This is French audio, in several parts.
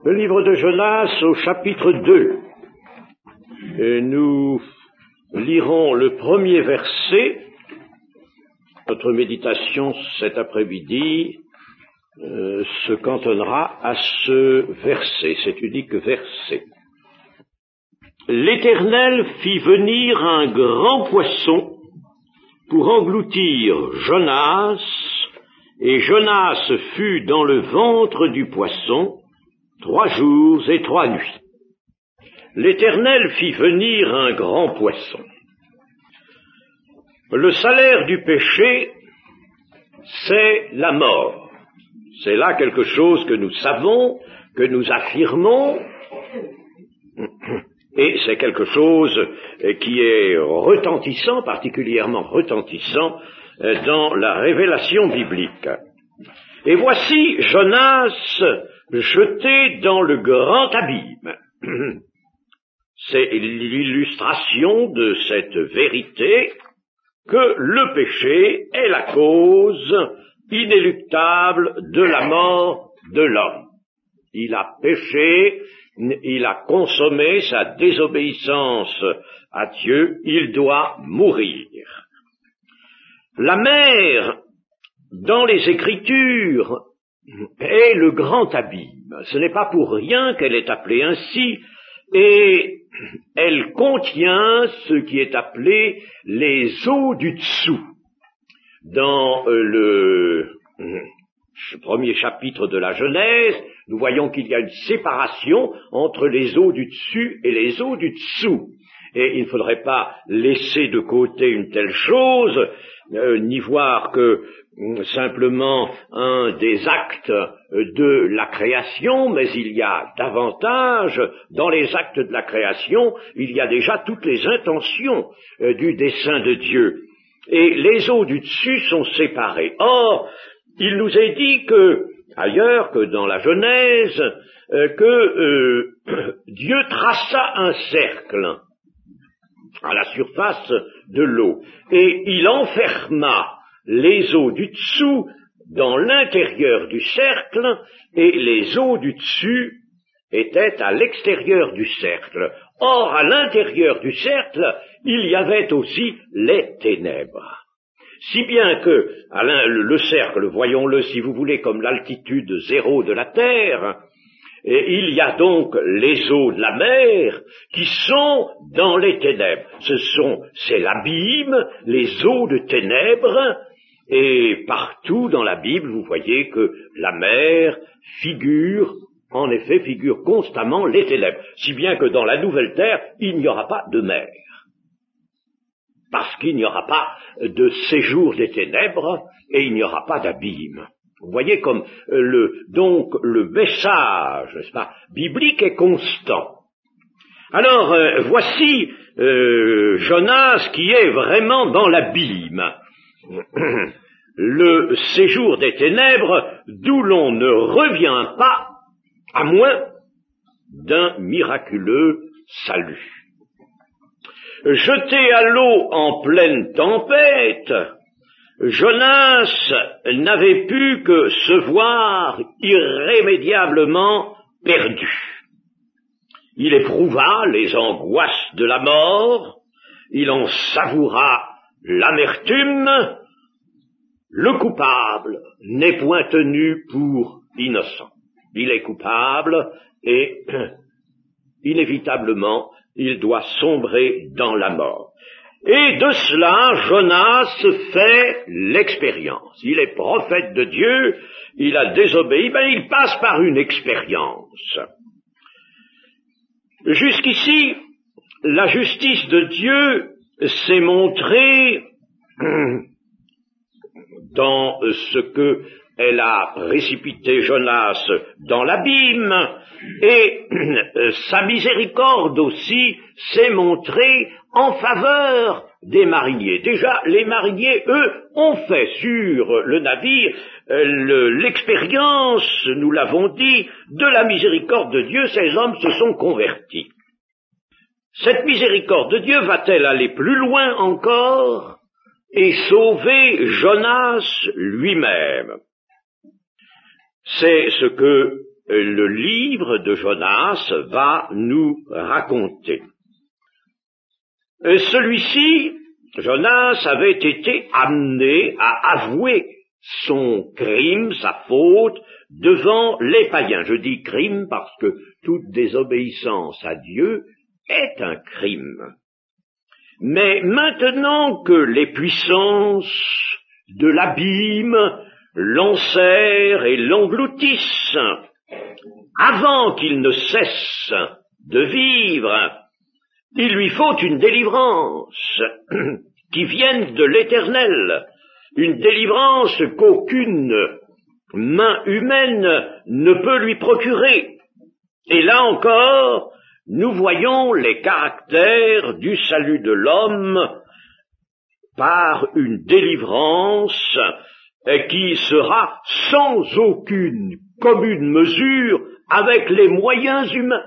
Le livre de Jonas au chapitre 2. Nous lirons le premier verset. Notre méditation cet après-midi se cantonnera à ce verset, cet unique verset. L'Éternel fit venir un grand poisson pour engloutir Jonas, et Jonas fut dans le ventre du poisson 3 jours et 3 nuits. L'Éternel fit venir un grand poisson. Le salaire du péché, c'est la mort. C'est là quelque chose que nous savons, que nous affirmons, et c'est quelque chose qui est retentissant, particulièrement retentissant, dans la révélation biblique. Et voici Jonas jeté dans le grand abîme. C'est l'illustration de cette vérité que le péché est la cause inéluctable de la mort de l'homme. Il a péché, il a consommé sa désobéissance à Dieu, il doit mourir. La mer, dans les Écritures, est le grand abîme. Ce n'est pas pour rien qu'elle est appelée ainsi, et elle contient ce qui est appelé les eaux du dessous. Dans le premier chapitre de la Genèse, nous voyons qu'il y a une séparation entre les eaux du dessus et les eaux du dessous. Et il ne faudrait pas laisser de côté une telle chose, ni voir que simplement un des actes de la création, mais il y a davantage, dans les actes de la création, il y a déjà toutes les intentions du dessein de Dieu. Et les eaux du dessus sont séparées. Or, il nous est dit que, ailleurs que dans la Genèse, que Dieu traça un cercle à la surface de l'eau, et il enferma les eaux du dessous dans l'intérieur du cercle, et les eaux du dessus étaient à l'extérieur du cercle. Or, à l'intérieur du cercle, il y avait aussi les ténèbres. Si bien que le cercle, voyons-le si vous voulez comme l'altitude zéro de la terre, et il y a donc les eaux de la mer qui sont dans les ténèbres. C'est l'abîme, les eaux de ténèbres, et partout dans la Bible, vous voyez que la mer figure constamment les ténèbres. Si bien que dans la nouvelle terre, il n'y aura pas de mer. Parce qu'il n'y aura pas de séjour des ténèbres, et il n'y aura pas d'abîme. Vous voyez comme donc le message, n'est-ce pas, biblique est constant. Alors, voici Jonas qui est vraiment dans l'abîme. Le séjour des ténèbres, d'où l'on ne revient pas, à moins d'un miraculeux salut. Jeté à l'eau en pleine tempête, Jonas n'avait pu que se voir irrémédiablement perdu. Il éprouva les angoisses de la mort, il en savoura l'amertume. Le coupable n'est point tenu pour innocent. Il est coupable et inévitablement il doit sombrer dans la mort. Et de cela, Jonas fait l'expérience. Il est prophète de Dieu, il a désobéi, il passe par une expérience. Jusqu'ici, la justice de Dieu s'est montrée dans ce que elle a précipité Jonas dans l'abîme, et sa miséricorde aussi s'est montrée en faveur des mariniers. Déjà, les mariniers, eux, ont fait sur le navire l'expérience, nous l'avons dit, de la miséricorde de Dieu. Ces hommes se sont convertis. Cette miséricorde de Dieu va-t-elle aller plus loin encore et sauver Jonas lui-même? C'est ce que le livre de Jonas va nous raconter. Celui-ci, Jonas, avait été amené à avouer son crime, sa faute, devant les païens. Je dis crime parce que toute désobéissance à Dieu est un crime. Mais maintenant que les puissances de l'abîme l'enserrent et l'engloutissent, avant qu'il ne cesse de vivre, il lui faut une délivrance qui vienne de l'Éternel, une délivrance qu'aucune main humaine ne peut lui procurer. Et là encore, nous voyons les caractères du salut de l'homme par une délivrance qui sera sans aucune commune mesure avec les moyens humains.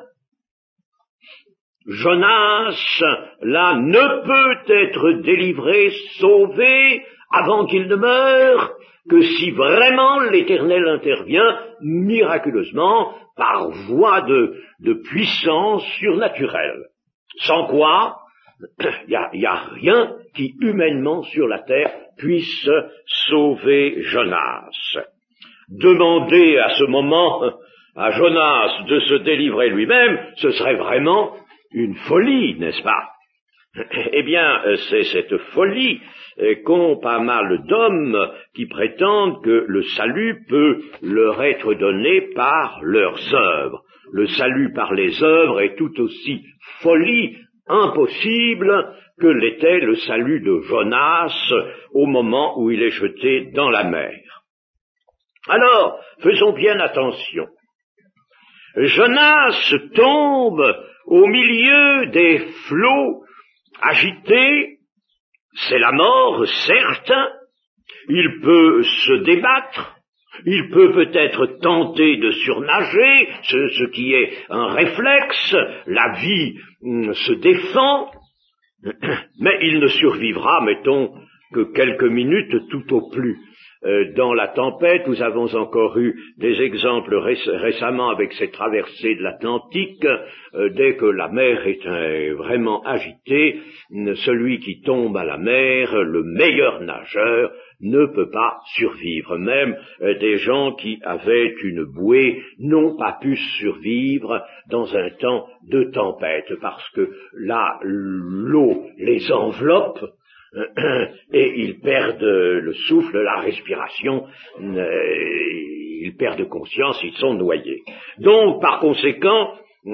Jonas, là, ne peut être délivré, sauvé, avant qu'il ne meure, que si vraiment l'Éternel intervient miraculeusement par voie de puissance surnaturelle. Sans quoi, il n'y a rien qui humainement sur la terre puisse sauver Jonas. Demander à ce moment à Jonas de se délivrer lui-même, ce serait vraiment une folie, n'est-ce pas? Eh bien, c'est cette folie qu'ont pas mal d'hommes qui prétendent que le salut peut leur être donné par leurs œuvres. Le salut par les œuvres est tout aussi folie, impossible, que l'était le salut de Jonas au moment où il est jeté dans la mer. Alors, faisons bien attention. Jonas tombe au milieu des flots agités, c'est la mort, certes, il peut se débattre, il peut peut-être tenter de surnager, ce qui est un réflexe, la vie se défend, mais il ne survivra, mettons, que quelques minutes tout au plus. Dans la tempête, nous avons encore eu des exemples récemment avec ces traversées de l'Atlantique. Dès que la mer est vraiment agitée, celui qui tombe à la mer, le meilleur nageur, ne peut pas survivre. Même des gens qui avaient une bouée n'ont pas pu survivre dans un temps de tempête, parce que là, l'eau les enveloppe, et ils perdent le souffle, la respiration, ils perdent conscience, ils sont noyés. Donc, par conséquent,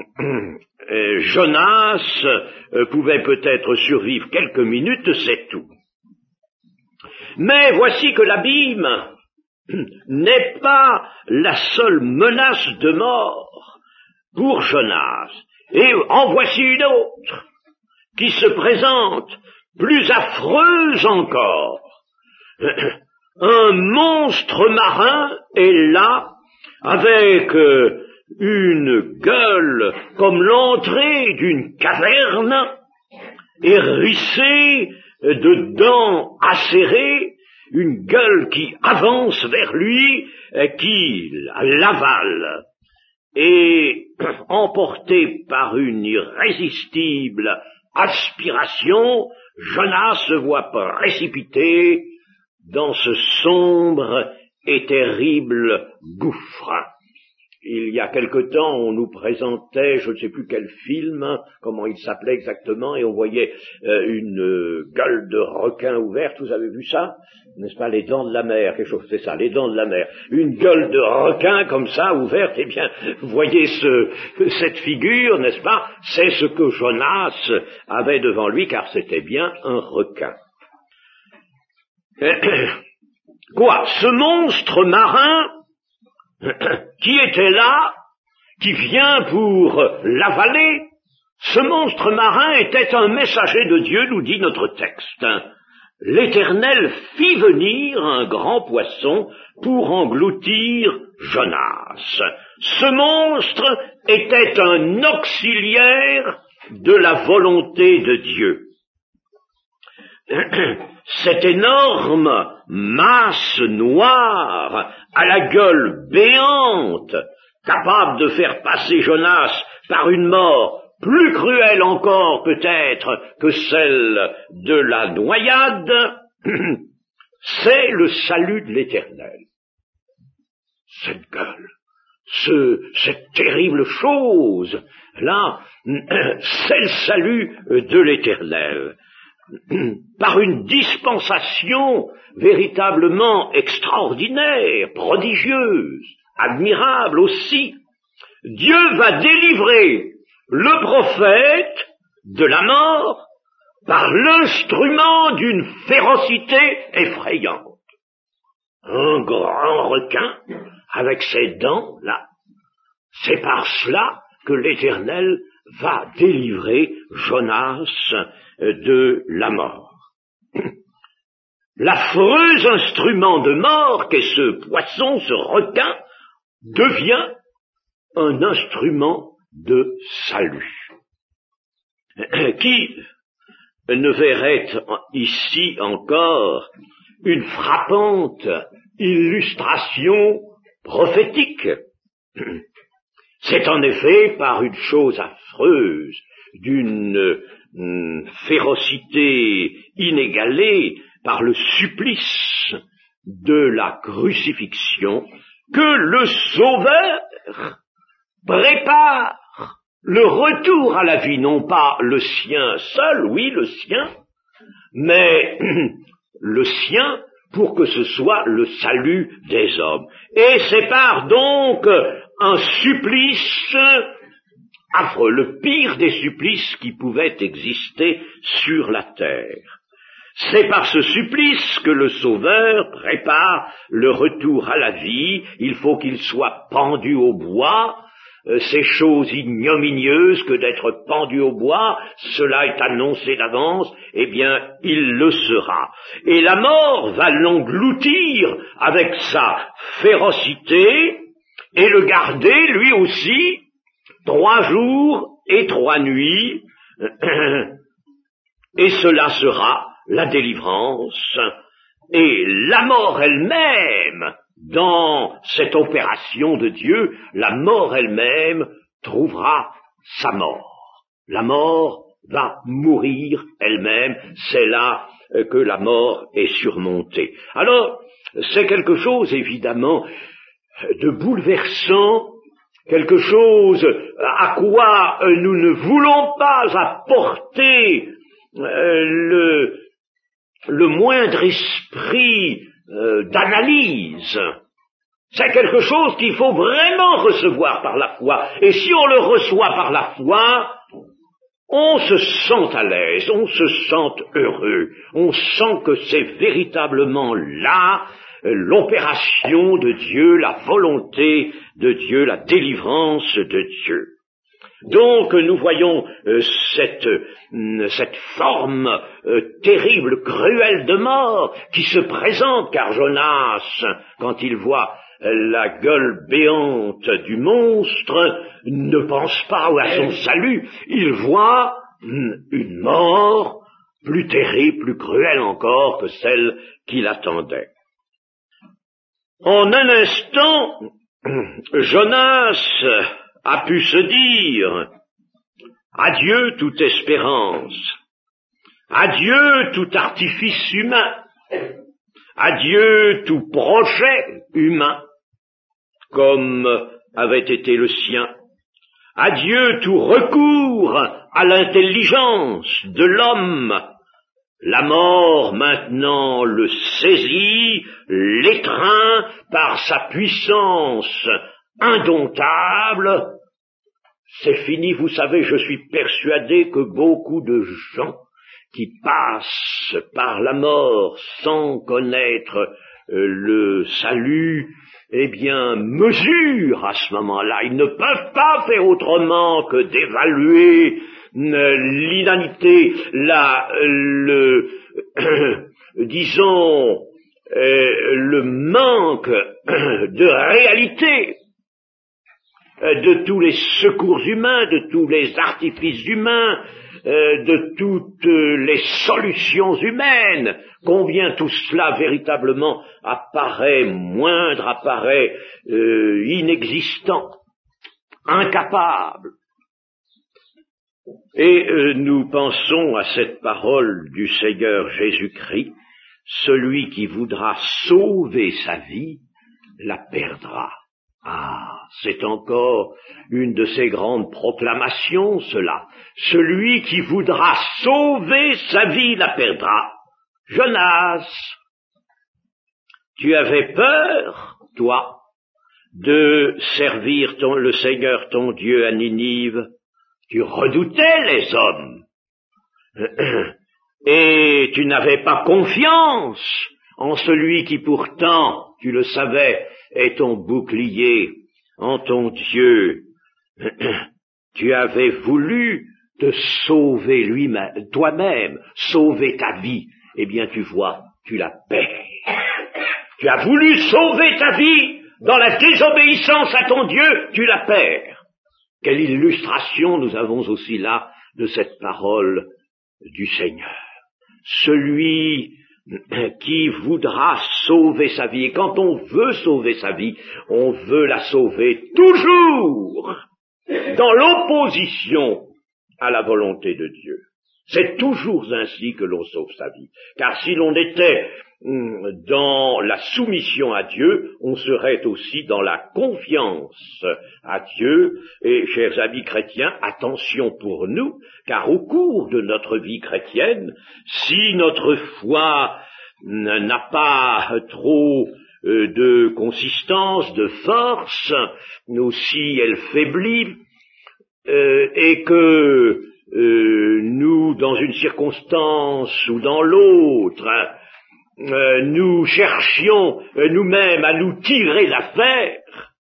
Jonas pouvait peut-être survivre quelques minutes, c'est tout. Mais voici que l'abîme n'est pas la seule menace de mort pour Jonas. Et en voici une autre qui se présente plus affreuse encore. Un monstre marin est là, avec une gueule comme l'entrée d'une caverne, hérissée de dents acérées, une gueule qui avance vers lui, qui l'avale. Et emporté par une irrésistible aspiration, Jonas se voit précipité dans ce sombre et terrible gouffre. Il y a quelque temps, on nous présentait, je ne sais plus quel film, comment il s'appelait exactement, et on voyait une gueule de requin ouverte, vous avez vu ça? N'est-ce pas, les dents de la mer, quelque chose, c'est ça, les dents de la mer. Une gueule de requin comme ça, ouverte, eh bien, vous voyez cette figure, n'est-ce pas? C'est ce que Jonas avait devant lui, car c'était bien un requin. Quoi? Ce monstre marin qui était là, qui vient pour l'avaler, ce monstre marin était un messager de Dieu, nous dit notre texte. L'Éternel fit venir un grand poisson pour engloutir Jonas. Ce monstre était un auxiliaire de la volonté de Dieu. Cette énorme masse noire, à la gueule béante, capable de faire passer Jonas par une mort plus cruelle encore peut-être que celle de la noyade, c'est le salut de l'Éternel. Cette gueule, cette terrible chose, là, c'est le salut de l'Éternel. Par une dispensation véritablement extraordinaire, prodigieuse, admirable aussi, Dieu va délivrer le prophète de la mort par l'instrument d'une férocité effrayante. Un grand requin, avec ses dents, là, c'est par cela que l'Éternel va délivrer Jonas de la mort. L'affreux instrument de mort qu'est ce poisson, ce requin, devient un instrument de salut. Qui ne verrait ici encore une frappante illustration prophétique? C'est en effet par une chose affreuse, d'une férocité inégalée, par le supplice de la crucifixion, que le Sauveur prépare le retour à la vie, non pas le sien seul, oui, le sien, mais le sien pour que ce soit le salut des hommes. Et c'est par donc un supplice affreux, le pire des supplices qui pouvaient exister sur la terre. C'est par ce supplice que le Sauveur prépare le retour à la vie. Il faut qu'il soit pendu au bois. Ces choses ignominieuses que d'être pendu au bois, cela est annoncé d'avance, eh bien, il le sera. Et la mort va l'engloutir avec sa férocité et le garder, lui aussi, 3 jours et 3 nuits, et cela sera la délivrance, et la mort elle-même, dans cette opération de Dieu, la mort elle-même trouvera sa mort. La mort va mourir elle-même, c'est là que la mort est surmontée. Alors, c'est quelque chose évidemment de bouleversant, quelque chose à quoi nous ne voulons pas apporter le moindre esprit d'analyse. C'est quelque chose qu'il faut vraiment recevoir par la foi. Et si on le reçoit par la foi, on se sent à l'aise, on se sent heureux, on sent que c'est véritablement là l'opération de Dieu, la volonté de Dieu, la délivrance de Dieu. Donc nous voyons cette forme terrible, cruelle de mort qui se présente, car Jonas, quand il voit la gueule béante du monstre, ne pense pas à son salut, il voit une mort plus terrible, plus cruelle encore que celle qu'il attendait. En un instant, Jonas a pu se dire « Adieu toute espérance, adieu tout artifice humain, adieu tout projet humain, comme avait été le sien, adieu tout recours à l'intelligence de l'homme. La mort maintenant le saisit, l'étreint par sa puissance indomptable. C'est fini, vous savez, je suis persuadé que beaucoup de gens qui passent par la mort sans connaître le salut, eh bien, mesurent à ce moment-là. Ils ne peuvent pas faire autrement que d'évaluer l'inanité, disons, le manque de réalité de tous les secours humains, de tous les artifices humains, de toutes les solutions humaines, combien tout cela véritablement apparaît moindre, apparaît inexistant incapable. Et nous pensons à cette parole du Seigneur Jésus-Christ, celui qui voudra sauver sa vie, la perdra. Ah, c'est encore une de ces grandes proclamations, cela. Celui qui voudra sauver sa vie, la perdra. Jonas, tu avais peur, toi, de servir le Seigneur ton Dieu à Ninive. Tu redoutais les hommes. Et tu n'avais pas confiance en celui qui pourtant, tu le savais, est ton bouclier, en ton Dieu. Tu avais voulu te sauver lui-même, toi-même, sauver ta vie. Eh bien, tu vois, tu la perds. Tu as voulu sauver ta vie dans la désobéissance à ton Dieu, tu la perds. Quelle illustration nous avons aussi là de cette parole du Seigneur. Celui qui voudra sauver sa vie. Et quand on veut sauver sa vie, on veut la sauver toujours dans l'opposition à la volonté de Dieu. C'est toujours ainsi que l'on sauve sa vie. Car si l'on était dans la soumission à Dieu, on serait aussi dans la confiance à Dieu. Et, chers amis chrétiens, attention pour nous, car au cours de notre vie chrétienne, si notre foi n'a pas trop de consistance, de force, ou si elle faiblit, et que nous, dans une circonstance ou dans l'autre, nous cherchions nous-mêmes à nous tirer d'affaire,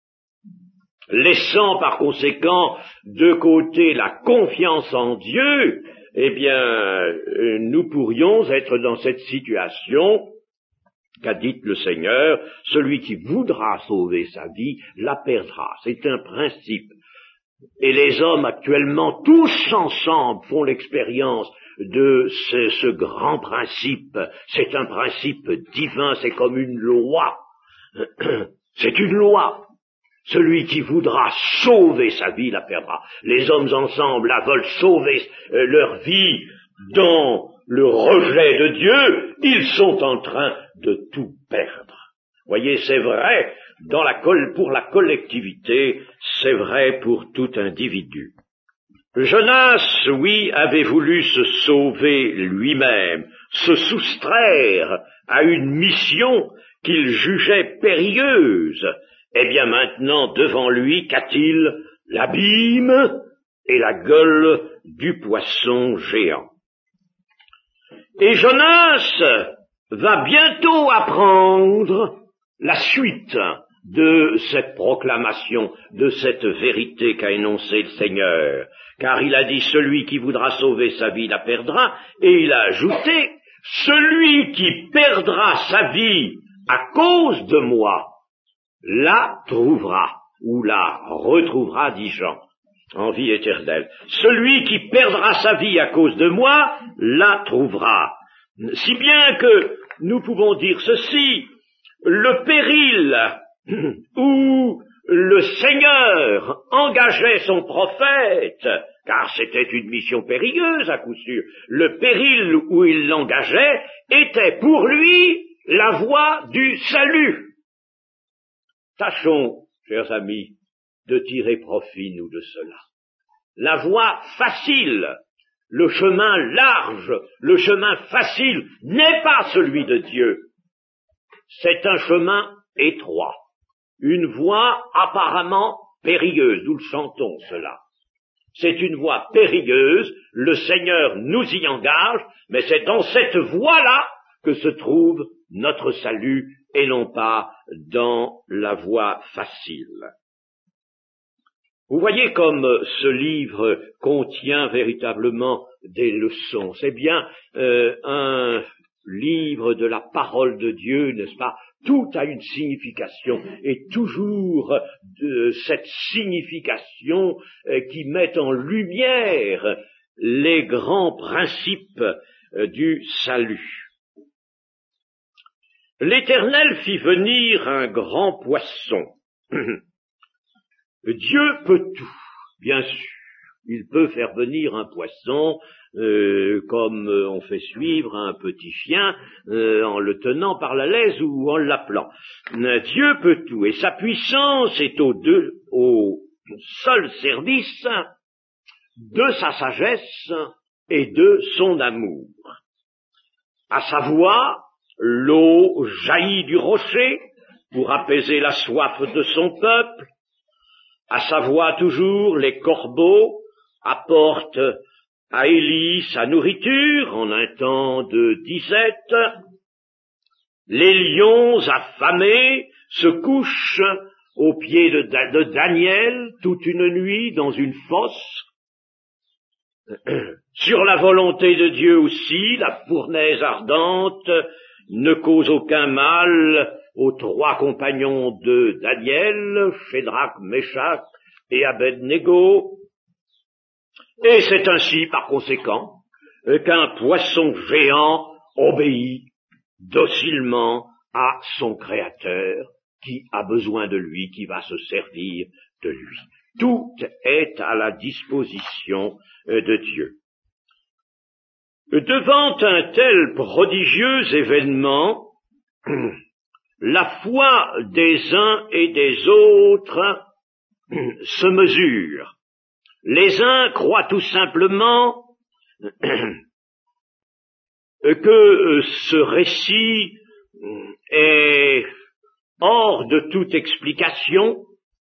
laissant par conséquent de côté la confiance en Dieu, eh bien, nous pourrions être dans cette situation qu'a dite le Seigneur, celui qui voudra sauver sa vie la perdra. C'est un principe. Et les hommes actuellement, tous ensemble, font l'expérience de ce grand principe. C'est un principe divin, c'est comme une loi. C'est une loi. Celui qui voudra sauver sa vie la perdra. Les hommes ensemble là veulent sauver leur vie dans le rejet de Dieu. Ils sont en train de tout perdre. Voyez, c'est vrai pour la collectivité, c'est vrai pour tout individu. Jonas, oui, avait voulu se sauver lui-même, se soustraire à une mission qu'il jugeait périlleuse. Eh bien maintenant, devant lui, qu'a-t-il? L'abîme et la gueule du poisson géant. Et Jonas va bientôt apprendre la suite de cette proclamation, de cette vérité qu'a énoncée le Seigneur. Car il a dit, celui qui voudra sauver sa vie la perdra, et il a ajouté, celui qui perdra sa vie à cause de moi, la trouvera, ou la retrouvera, dit Jean, en vie éternelle. Celui qui perdra sa vie à cause de moi, la trouvera. Si bien que nous pouvons dire ceci, le péril où le Seigneur engageait son prophète, car c'était une mission périlleuse à coup sûr, le péril où il l'engageait était pour lui la voie du salut. Tâchons, chers amis, de tirer profit, nous, de cela. La voie facile, le chemin large, le chemin facile n'est pas celui de Dieu. C'est un chemin étroit, une voie apparemment périlleuse, nous le chantons cela. C'est une voie périlleuse, le Seigneur nous y engage, mais c'est dans cette voie-là que se trouve notre salut et non pas dans la voie facile. Vous voyez comme ce livre contient véritablement des leçons. C'est bien un livre de la parole de Dieu, n'est-ce pas? Tout a une signification, et toujours cette signification qui met en lumière les grands principes du salut. L'Éternel fit venir un grand poisson Dieu peut tout, bien sûr. Il peut faire venir un poisson, comme on fait suivre un petit chien, en le tenant par la laisse ou en l'appelant. Dieu peut tout, et sa puissance est au seul service de sa sagesse et de son amour. À savoir, l'eau jaillit du rocher pour apaiser la soif de son peuple. À savoir toujours, les corbeaux apportent à Élie sa nourriture en un temps de disette. Les lions affamés se couchent aux pieds de Daniel toute une nuit dans une fosse. Sur la volonté de Dieu aussi, la fournaise ardente ne cause aucun mal aux 3 compagnons de Daniel, Shadrach, Meshach et Abednego. Et c'est ainsi, par conséquent, qu'un poisson géant obéit docilement à son Créateur, qui a besoin de lui, qui va se servir de lui. Tout est à la disposition de Dieu. Devant un tel prodigieux événement, la foi des uns et des autres se mesure. Les uns croient tout simplement que ce récit est hors de toute explication.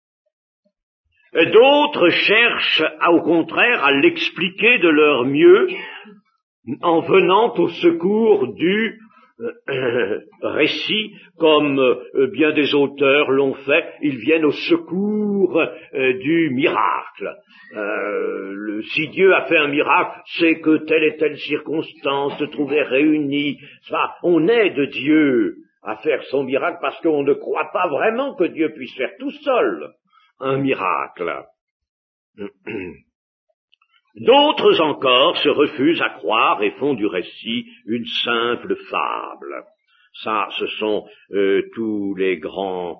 D'autres cherchent, au contraire, à l'expliquer de leur mieux en venant au secours du récit, comme bien des auteurs l'ont fait. Ils viennent au secours du miracle. Si Dieu a fait un miracle, c'est que telle et telle circonstance se trouvait réunie. On aide Dieu à faire son miracle parce qu'on ne croit pas vraiment que Dieu puisse faire tout seul un miracle. D'autres encore se refusent à croire et font du récit une simple fable. Ça, ce sont tous les grands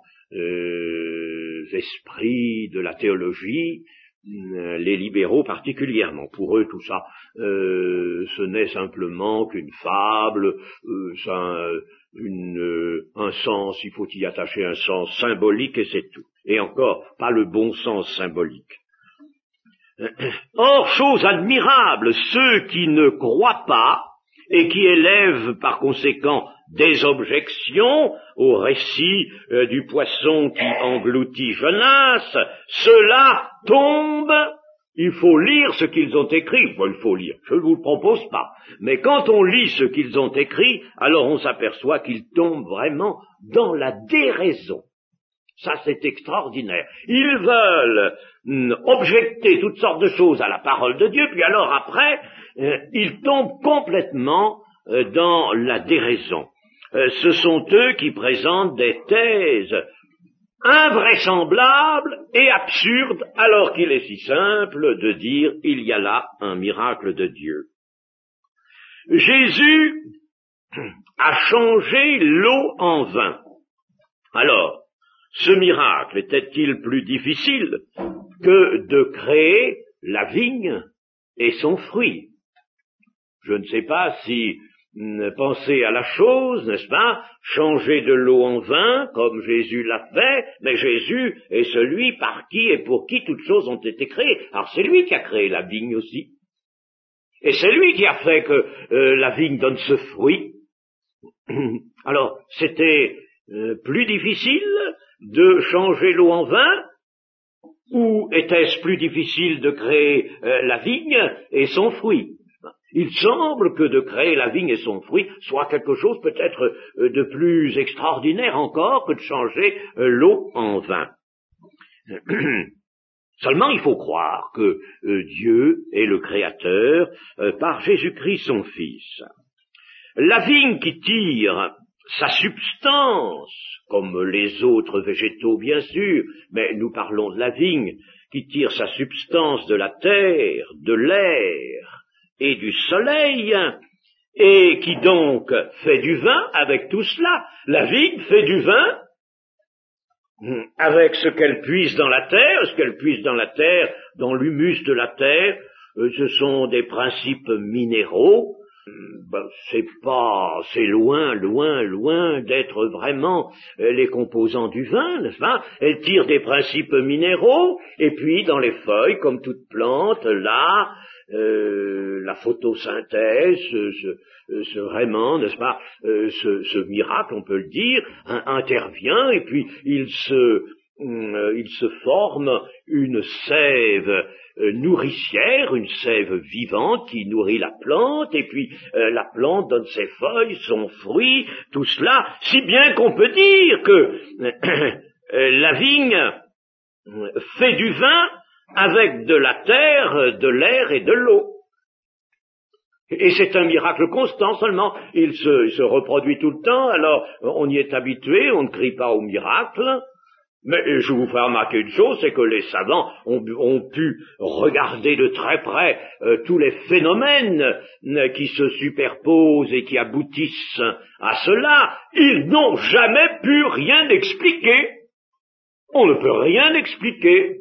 esprits de la théologie, les libéraux particulièrement. Pour eux, tout ça, ce n'est simplement qu'une fable, un sens, il faut y attacher un sens symbolique et c'est tout. Et encore, pas le bon sens symbolique. Or, chose admirable, ceux qui ne croient pas et qui élèvent par conséquent des objections au récit du poisson qui engloutit Jonas, ceux-là tombent. Il faut lire ce qu'ils ont écrit. Bon, il faut lire, je ne vous le propose pas. Mais quand on lit ce qu'ils ont écrit, alors on s'aperçoit qu'ils tombent vraiment dans la déraison. Ça, c'est extraordinaire. Ils veulent objecter toutes sortes de choses à la parole de Dieu, puis alors après, ils tombent complètement dans la déraison. Ce sont eux qui présentent des thèses invraisemblables et absurdes, alors qu'il est si simple de dire il y a là un miracle de Dieu. Jésus a changé l'eau en vin. Alors, ce miracle était-il plus difficile que de créer la vigne et son fruit? Je ne sais pas si pensez à la chose, n'est-ce pas? Changer de l'eau en vin, comme Jésus l'a fait, mais Jésus est celui par qui et pour qui toutes choses ont été créées. Alors c'est lui qui a créé la vigne aussi. Et c'est lui qui a fait que la vigne donne ce fruit. Alors, c'était plus difficile de changer l'eau en vin, ou était-ce plus difficile de créer la vigne et son fruit? Il semble que de créer la vigne et son fruit soit quelque chose peut-être de plus extraordinaire encore que de changer l'eau en vin. Seulement il faut croire que Dieu est le Créateur par Jésus-Christ son Fils. La vigne qui tire sa substance, comme les autres végétaux bien sûr, mais nous parlons de la vigne, qui tire sa substance de la terre, de l'air et du soleil, et qui donc fait du vin avec tout cela. La vigne fait du vin avec ce qu'elle puise dans la terre, dans l'humus de la terre, ce sont des principes minéraux. C'est loin d'être vraiment les composants du vin, n'est-ce pas? Elle tire des principes minéraux, et puis dans les feuilles, comme toute plante, là, la photosynthèse, vraiment, n'est-ce pas, ce miracle, on peut le dire, intervient, et puis il se forme une sève nourricière, une sève vivante qui nourrit la plante, et puis la plante donne ses feuilles, son fruit, tout cela, si bien qu'on peut dire que la vigne fait du vin avec de la terre, de l'air et de l'eau. Et c'est un miracle constant seulement, il se reproduit tout le temps, alors on y est habitué, on ne crie pas au miracle. Mais je vous fais remarquer une chose, c'est que les savants ont pu regarder de très près tous les phénomènes qui se superposent et qui aboutissent à cela. Ils n'ont jamais pu rien expliquer. On ne peut rien expliquer.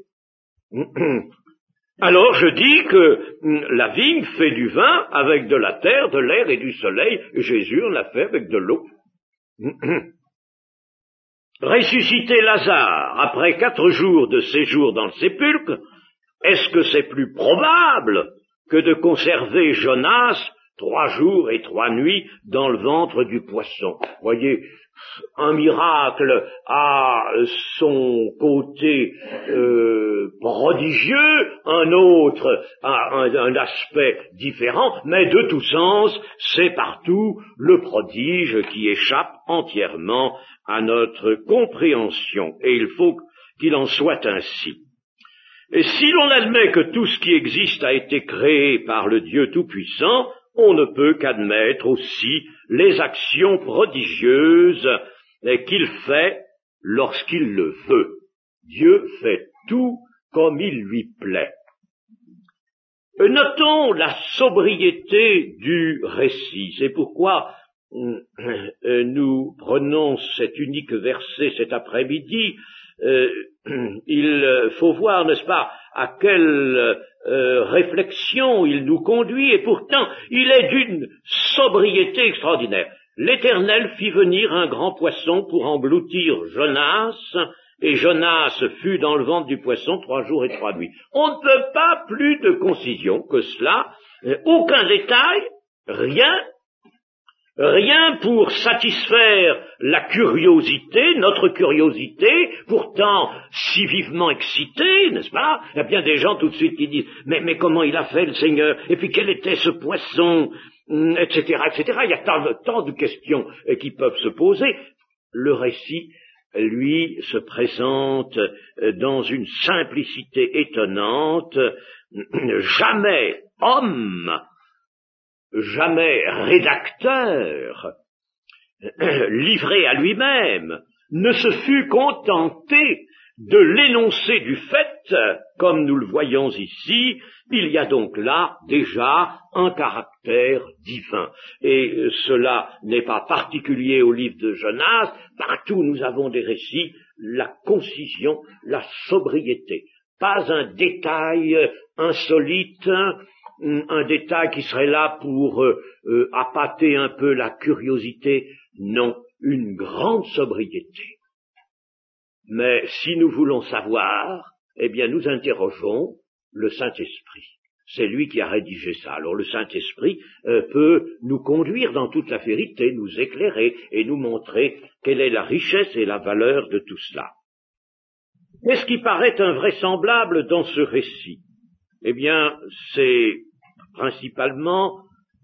Alors je dis que la vigne fait du vin avec de la terre, de l'air et du soleil. Jésus en l'a fait avec de l'eau. Ressusciter Lazare après 4 jours de séjour dans le sépulcre, est-ce que c'est plus probable que de conserver Jonas 3 jours et 3 nuits dans le ventre du poisson? Voyez, un miracle a son côté prodigieux, un autre a un aspect différent, mais de tout sens, c'est partout le prodige qui échappe entièrement à notre compréhension, et il faut qu'il en soit ainsi. Et si l'on admet que tout ce qui existe a été créé par le Dieu Tout-Puissant, on ne peut qu'admettre aussi les actions prodigieuses qu'il fait lorsqu'il le veut. Dieu fait tout comme il lui plaît. Notons la sobriété du récit. C'est pourquoi nous prenons cet unique verset cet après-midi. Il faut voir, n'est-ce pas, à quelle réflexion il nous conduit, et pourtant il est d'une sobriété extraordinaire. L'Éternel fit venir un grand poisson pour engloutir Jonas, et Jonas fut dans le ventre du poisson 3 jours et 3 nuits. On ne peut pas plus de concision que cela, aucun détail, rien pour satisfaire la curiosité, notre curiosité, pourtant si vivement excitée, n'est-ce pas? Il y a bien des gens tout de suite qui disent « Mais comment il a fait le Seigneur? Et puis quel était ce poisson ?» etc., etc. Il y a tant de questions qui peuvent se poser. Le récit, lui, se présente dans une simplicité étonnante. Jamais homme, jamais rédacteur, livré à lui-même, ne se fut contenté de l'énoncé du fait, comme nous le voyons ici. Il y a donc là déjà un caractère divin. Et cela n'est pas particulier au livre de Jonas. Partout nous avons des récits, la concision, la sobriété. Pas un détail insolite, un détail qui serait là pour appâter un peu la curiosité. Non, une grande sobriété. Mais si nous voulons savoir, eh bien nous interrogeons le Saint-Esprit. C'est lui qui a rédigé ça. Alors le Saint-Esprit peut nous conduire dans toute la vérité, nous éclairer et nous montrer quelle est la richesse et la valeur de tout cela. Qu'est-ce qui paraît invraisemblable dans ce récit? Eh bien, c'est principalement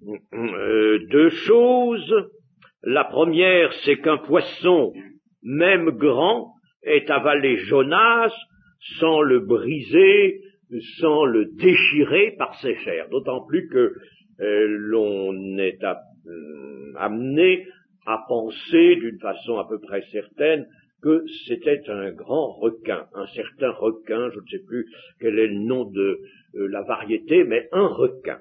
2 choses. La première, c'est qu'un poisson, même grand, ait avalé Jonas sans le briser, sans le déchirer par ses chairs. D'autant plus que l'on est amené à penser d'une façon à peu près certaine que c'était un grand requin, un certain requin, je ne sais plus quel est le nom de la variété, mais un requin.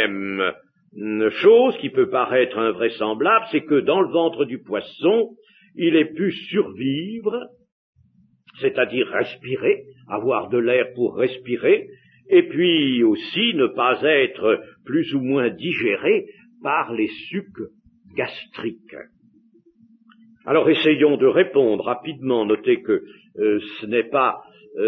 Deuxième chose qui peut paraître invraisemblable, c'est que dans le ventre du poisson, il ait pu survivre, c'est-à-dire respirer, avoir de l'air pour respirer, et puis aussi ne pas être plus ou moins digéré par les sucs gastriques. Alors essayons de répondre rapidement. Notez que ce n'est pas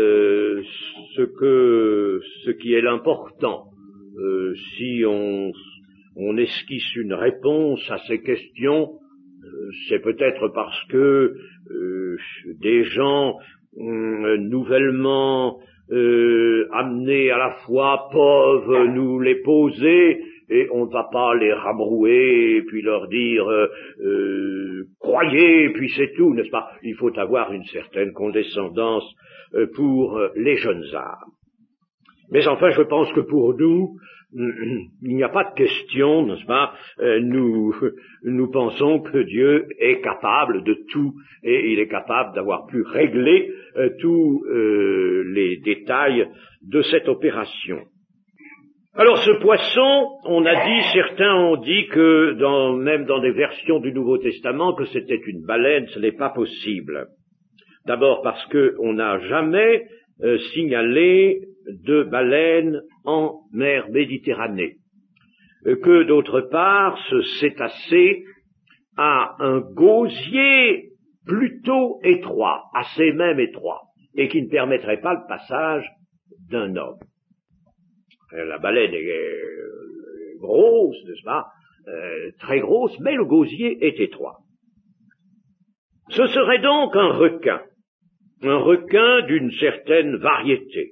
ce qui est l'important. Si on esquisse une réponse à ces questions, c'est peut-être parce que des gens nouvellement amenés à la foi peuvent nous les poser, et on ne va pas les rabrouer et puis leur dire croyez, et puis c'est tout, n'est-ce pas? Il faut avoir une certaine condescendance pour les jeunes âmes. Mais enfin, je pense que pour nous, il n'y a pas de question, n'est-ce pas? Nous pensons que Dieu est capable de tout, et il est capable d'avoir pu régler tous les détails de cette opération. Alors ce poisson, on a dit, certains ont dit que même dans des versions du Nouveau Testament, que c'était une baleine. Ce n'est pas possible. D'abord parce qu'on n'a jamais signalé de baleine en mer Méditerranée. Que d'autre part, ce cétacé a un gosier plutôt étroit, assez même étroit, et qui ne permettrait pas le passage d'un homme. La baleine est grosse, n'est-ce pas, très grosse, mais le gosier est étroit. Ce serait donc un requin d'une certaine variété.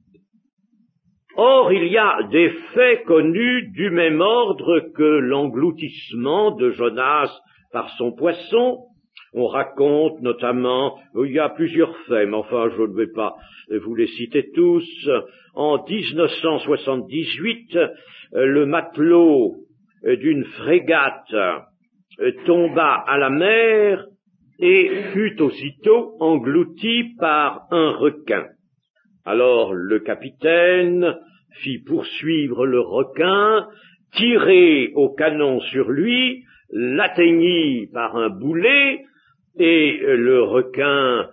Or, il y a des faits connus du même ordre que l'engloutissement de Jonas par son poisson. On raconte notamment, il y a plusieurs faits, mais enfin je ne vais pas vous les citer tous. En 1978, le matelot d'une frégate tomba à la mer et fut aussitôt englouti par un requin. Alors le capitaine fit poursuivre le requin, tirer au canon sur lui, l'atteignit par un boulet, et le requin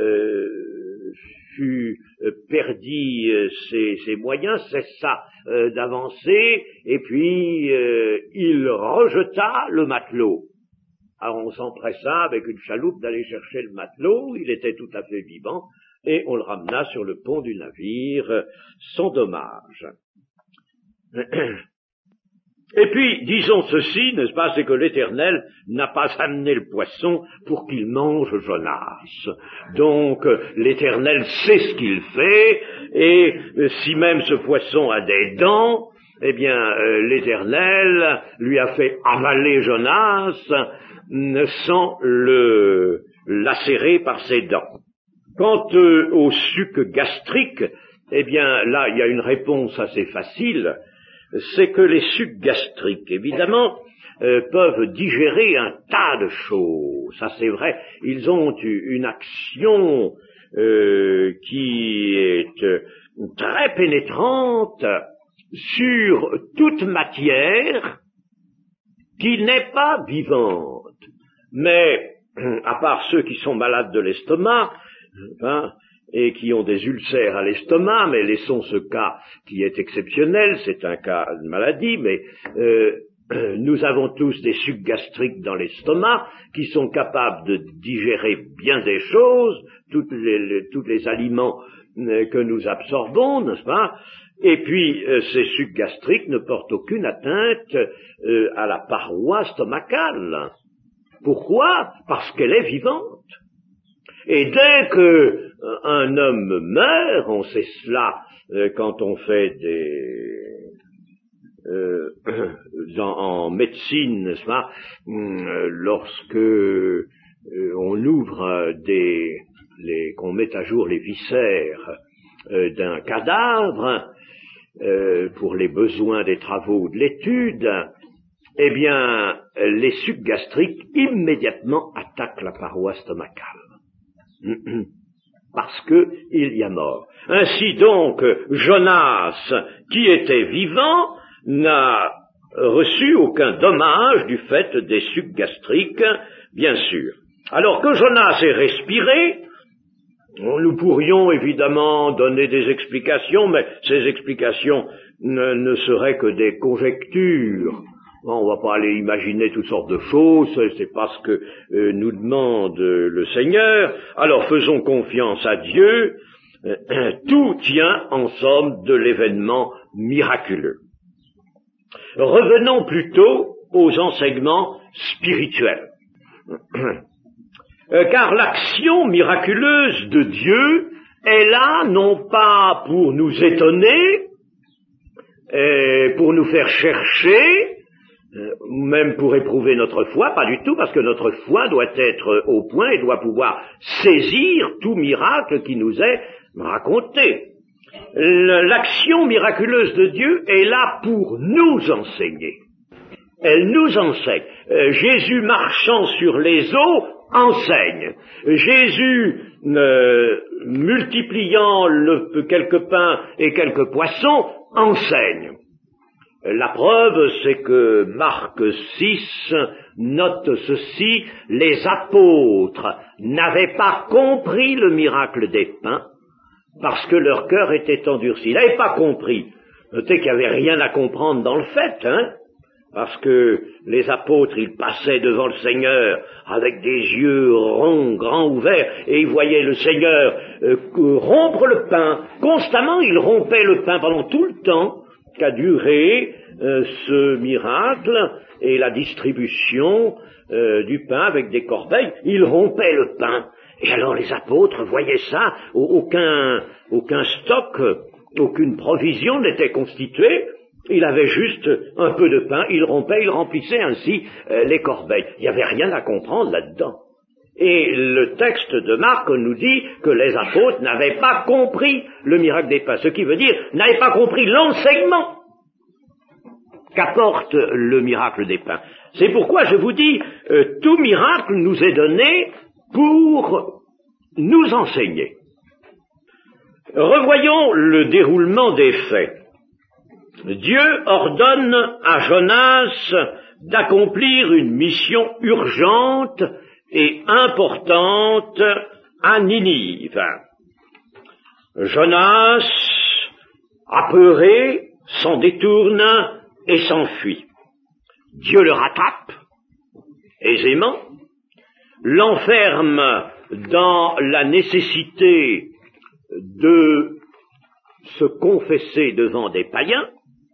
perdit ses moyens, cessa d'avancer, et puis il rejeta le matelot. Alors on s'empressa avec une chaloupe d'aller chercher le matelot, il était tout à fait vivant, et on le ramena sur le pont du navire sans dommage. Et puis, disons ceci, n'est-ce pas, c'est que l'Éternel n'a pas amené le poisson pour qu'il mange Jonas. Donc, l'Éternel sait ce qu'il fait, et si même ce poisson a des dents, eh bien, l'Éternel lui a fait avaler Jonas sans le lacérer par ses dents. Quant au suc gastrique, eh bien, là, il y a une réponse assez facile. C'est que les sucs gastriques, évidemment, peuvent digérer un tas de choses. Ça, c'est vrai. Ils ont une action qui est très pénétrante sur toute matière qui n'est pas vivante. Mais, à part ceux qui sont malades de l'estomac, et qui ont des ulcères à l'estomac, mais laissons ce cas qui est exceptionnel, c'est un cas de maladie, mais nous avons tous des sucs gastriques dans l'estomac qui sont capables de digérer bien des choses, tous les aliments que nous absorbons, n'est-ce pas? Et puis ces sucs gastriques ne portent aucune atteinte à la paroi stomacale. Pourquoi? Parce qu'elle est vivante. Et dès que un homme meurt, on sait cela quand on fait en médecine, n'est-ce pas, lorsque on ouvre qu'on met à jour les viscères d'un cadavre pour les besoins des travaux de l'étude, eh bien, les sucs gastriques immédiatement attaquent la paroi stomacale. Parce que il y a mort. Ainsi donc, Jonas, qui était vivant, n'a reçu aucun dommage du fait des sucs gastriques, bien sûr. Alors que Jonas ait respiré, nous pourrions évidemment donner des explications, mais ces explications ne seraient que des conjectures. On ne va pas aller imaginer toutes sortes de choses, c'est pas ce que nous demande le Seigneur. Alors faisons confiance à Dieu, tout tient en somme de l'événement miraculeux. Revenons plutôt aux enseignements spirituels. Car l'action miraculeuse de Dieu est là non pas pour nous étonner, pour nous faire chercher, ou même pour éprouver notre foi, pas du tout, parce que notre foi doit être au point et doit pouvoir saisir tout miracle qui nous est raconté. L'action miraculeuse de Dieu est là pour nous enseigner. Elle nous enseigne. Jésus marchant sur les eaux enseigne. Jésus multipliant quelques pains et quelques poissons enseigne. La preuve, c'est que Marc 6 note ceci: les apôtres n'avaient pas compris le miracle des pains parce que leur cœur était endurci. Ils n'avaient pas compris. Notez qu'il n'y avait rien à comprendre dans le fait, parce que les apôtres, ils passaient devant le Seigneur avec des yeux ronds, grands ouverts, et ils voyaient le Seigneur rompre le pain. Constamment, ils rompaient le pain pendant tout le temps qu'a duré ce miracle et la distribution du pain avec des corbeilles. Ils rompaient le pain. Et alors les apôtres voyaient ça, aucun stock, aucune provision n'était constituée. Il avait juste un peu de pain, il rompait, il remplissait ainsi les corbeilles. Il n'y avait rien à comprendre là-dedans. Et le texte de Marc nous dit que les apôtres n'avaient pas compris le miracle des pains, ce qui veut dire n'avaient pas compris l'enseignement qu'apporte le miracle des pains. C'est pourquoi je vous dis, tout miracle nous est donné pour nous enseigner. Revoyons le déroulement des faits. Dieu ordonne à Jonas d'accomplir une mission urgente et importante à Ninive. Jonas, apeuré, s'en détourne et s'enfuit. Dieu le rattrape aisément, l'enferme dans la nécessité de se confesser devant des païens,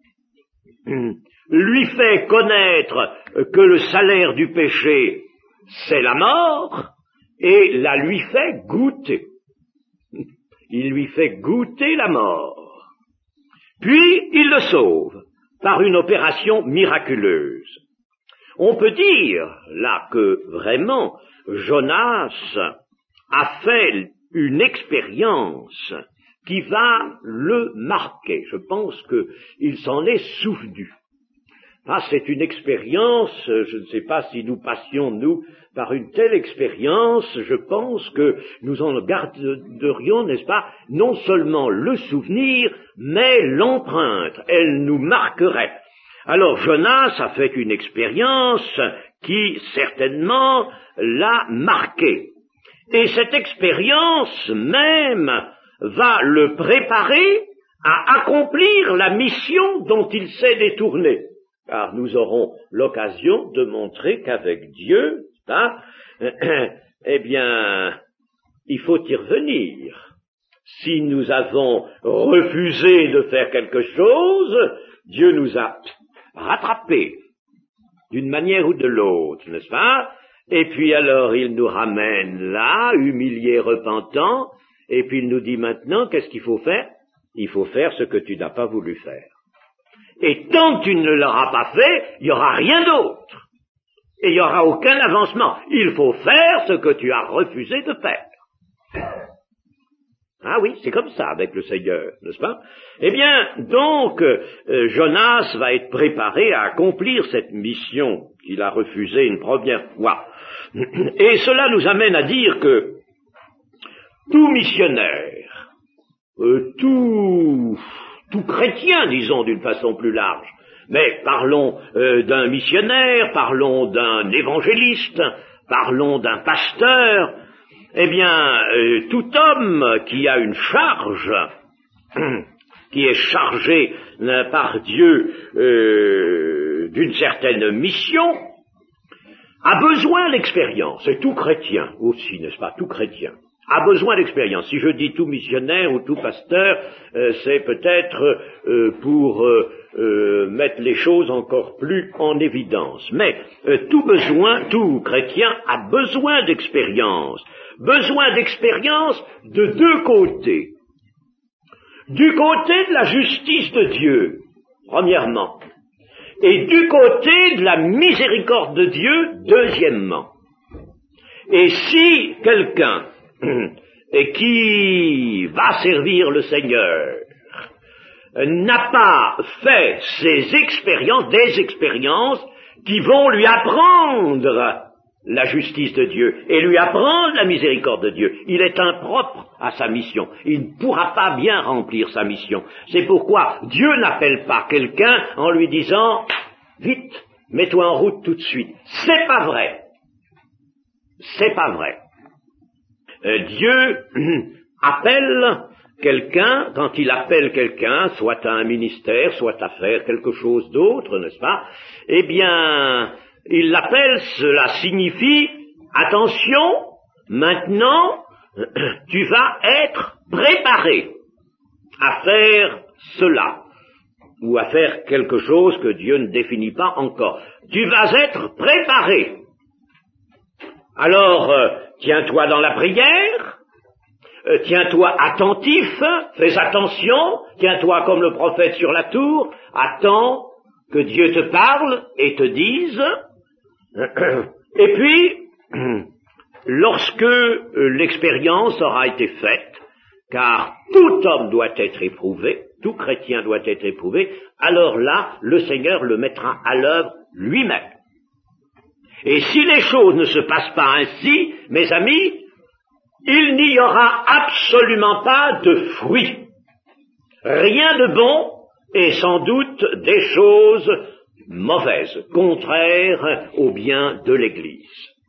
lui fait connaître que le salaire du péché, c'est la mort, et la lui fait goûter. Il lui fait goûter la mort. Puis il le sauve par une opération miraculeuse. On peut dire là que vraiment Jonas a fait une expérience qui va le marquer. Je pense qu'il s'en est souvenu. C'est une expérience, je ne sais pas si nous passions, nous, par une telle expérience, je pense que nous en garderions, n'est-ce pas, non seulement le souvenir, mais l'empreinte. Elle nous marquerait. Alors Jonas a fait une expérience qui, certainement, l'a marqué. Et cette expérience même va le préparer à accomplir la mission dont il s'est détourné. Car nous aurons l'occasion de montrer qu'avec Dieu, eh bien, il faut y revenir. Si nous avons refusé de faire quelque chose, Dieu nous a rattrapés d'une manière ou de l'autre, n'est-ce pas? Et puis alors il nous ramène là, humiliés, repentants, et puis il nous dit maintenant, qu'est-ce qu'il faut faire? Il faut faire ce que tu n'as pas voulu faire. Et tant que tu ne l'auras pas fait, il n'y aura rien d'autre. Et il n'y aura aucun avancement. Il faut faire ce que tu as refusé de faire. Ah oui, c'est comme ça avec le Seigneur, n'est-ce pas? Eh bien, donc, Jonas va être préparé à accomplir cette mission qu'il a refusée une première fois. Et cela nous amène à dire que tout missionnaire, tout chrétien, disons d'une façon plus large, mais parlons d'un missionnaire, parlons d'un évangéliste, parlons d'un pasteur, eh bien, tout homme qui a une charge, qui est chargé par Dieu d'une certaine mission, a besoin d'expérience, et tout chrétien aussi, n'est-ce pas, tout chrétien a besoin d'expérience. Si je dis tout missionnaire ou tout pasteur, c'est peut-être pour mettre les choses encore plus en évidence. Mais tout chrétien a besoin d'expérience de deux côtés. Du côté de la justice de Dieu, premièrement, et du côté de la miséricorde de Dieu, deuxièmement. Et si quelqu'un qui va servir le Seigneur n'a pas fait des expériences qui vont lui apprendre la justice de Dieu et lui apprendre la miséricorde de Dieu, il est impropre à sa mission. Il ne pourra pas bien remplir sa mission. C'est pourquoi Dieu n'appelle pas quelqu'un en lui disant « Vite, mets-toi en route tout de suite ». C'est pas vrai. C'est pas vrai. Dieu appelle quelqu'un, quand il appelle quelqu'un, soit à un ministère, soit à faire quelque chose d'autre, n'est-ce pas? Eh bien, il l'appelle, cela signifie, attention, maintenant, tu vas être préparé à faire cela, ou à faire quelque chose que Dieu ne définit pas encore. Tu vas être préparé. Alors, tiens-toi dans la prière, tiens-toi attentif, fais attention, tiens-toi comme le prophète sur la tour, attends que Dieu te parle et te dise, et puis, lorsque l'expérience aura été faite, car tout homme doit être éprouvé, tout chrétien doit être éprouvé, alors là, le Seigneur le mettra à l'œuvre lui-même. Et si les choses ne se passent pas ainsi, mes amis, il n'y aura absolument pas de fruits. Rien de bon et sans doute des choses mauvaises, contraires au bien de l'Église.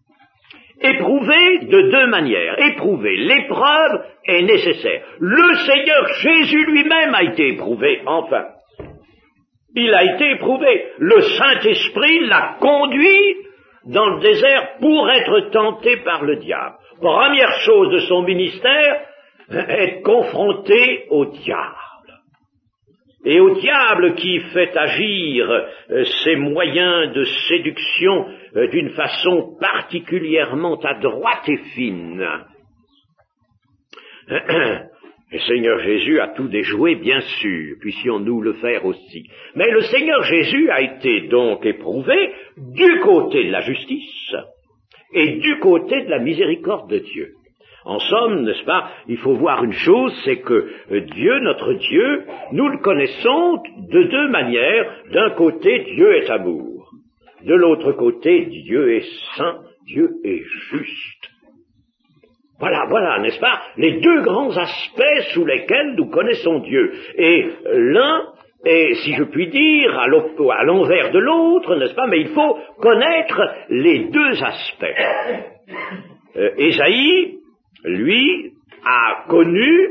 Éprouver de deux manières. Éprouver, l'épreuve est nécessaire. Le Seigneur Jésus lui-même a été éprouvé, enfin. Il a été éprouvé. Le Saint-Esprit l'a conduit dans le désert pour être tenté par le diable. Première chose de son ministère, être confronté au diable. Et au diable qui fait agir ses moyens de séduction d'une façon particulièrement adroite et fine. Le Seigneur Jésus a tout déjoué, bien sûr, puissions-nous le faire aussi. Mais le Seigneur Jésus a été donc éprouvé du côté de la justice et du côté de la miséricorde de Dieu. En somme, n'est-ce pas, il faut voir une chose, c'est que Dieu, notre Dieu, nous le connaissons de deux manières. D'un côté, Dieu est amour. De l'autre côté, Dieu est saint, Dieu est juste. Voilà, n'est-ce pas, les deux grands aspects sous lesquels nous connaissons Dieu. Et l'un est, si je puis dire, à l'envers de l'autre, n'est-ce pas, mais il faut connaître les deux aspects. Ésaïe, lui, a connu